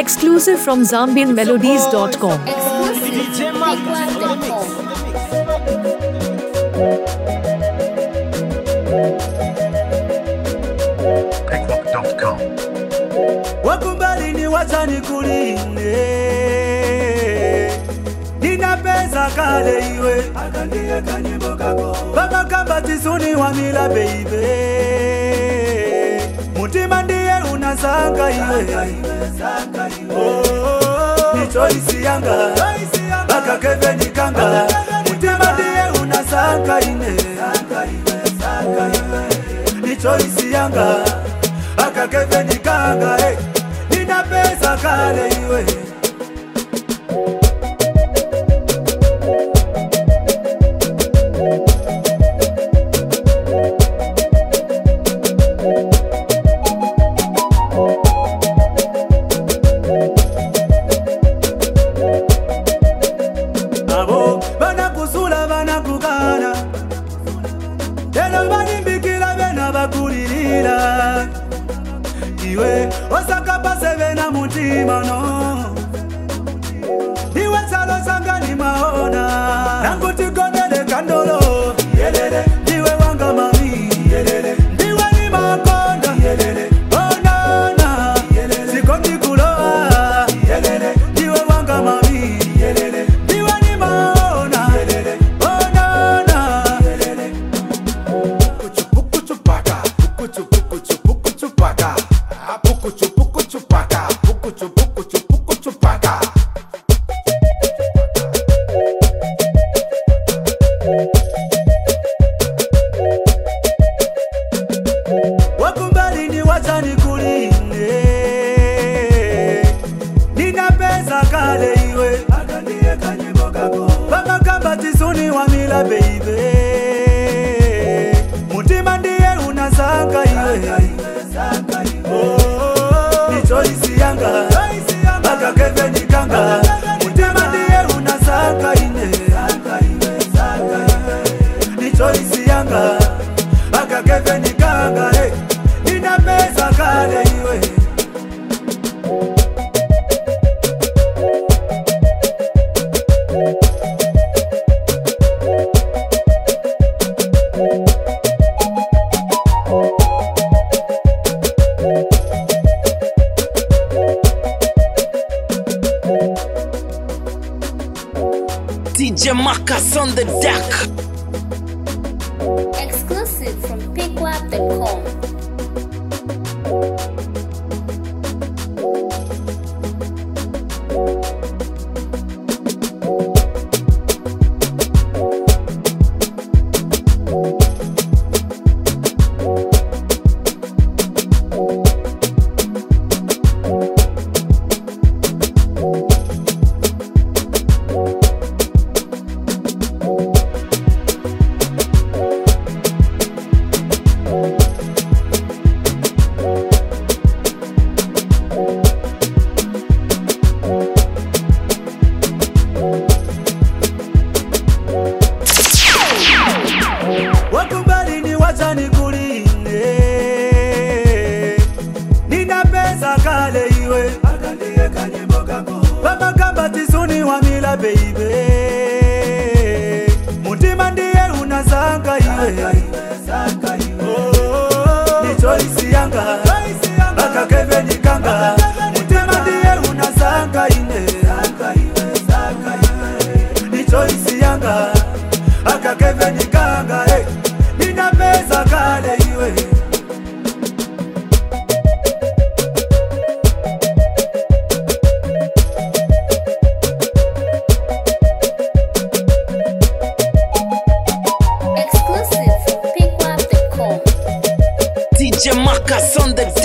Exclusive from ZambianMelodies.com. Pickwalk.com. Wakumbali ni wachani kulinde Nina pesa kale iwe Akandiye kanyimbo kako Baba kamba tisuni wa mila baby Mutima ndiye unasanga iwe Ni choice yanga Baka keve ni kanga Mutima ndiye unasanga ine Ni choice yanga Baka keve ni kanga Nina pesa kale iwe Abo bana kusula bana kugana Telo bani mbikila bena bakulilila Iwe osaka pase bena mutima no Iwe salo sanga ni maona Nanguti konele kandolo Yelele Iwe wanga mami Yelele Iwe ni makonda Yelele Oh na na Yelele Sikondi kuloa Yelele Iwe wanga mami Yelele Iwe ni maona Yelele Oh na na Yelele Pukuchupaka Pukuchupaka Pukuchupaka Pukuchupaka Wakumbali ni wachani kulinde Nina pesa kale iwe Akandiye kanyimbo kako Baba kamba tisuni wa mila baby Mutima ndiye unasanga iwe Ni choice yanga Baka keve ni kanga Mutima ndiye unasanga ine Ni choice yanga Baka keve ni kanga Nina pesa kale iwe DJ Marcus on the deck. Exclusive from Pickwalk.com. Wakumbali ni wachani kulinde Nina pesa kale iwe Akandiye kanyimbo kako Baba kamba tisuni wa mila baby Mutima ndiye unasanga iwe Ni choice yanga Baka keve ni kanga Mutima ndiye unasanga ine Ni choice yanga Baka keve ni kanga Nina pesa kale iwe Exclusive from Pickwalk.com. DJ Marcus on the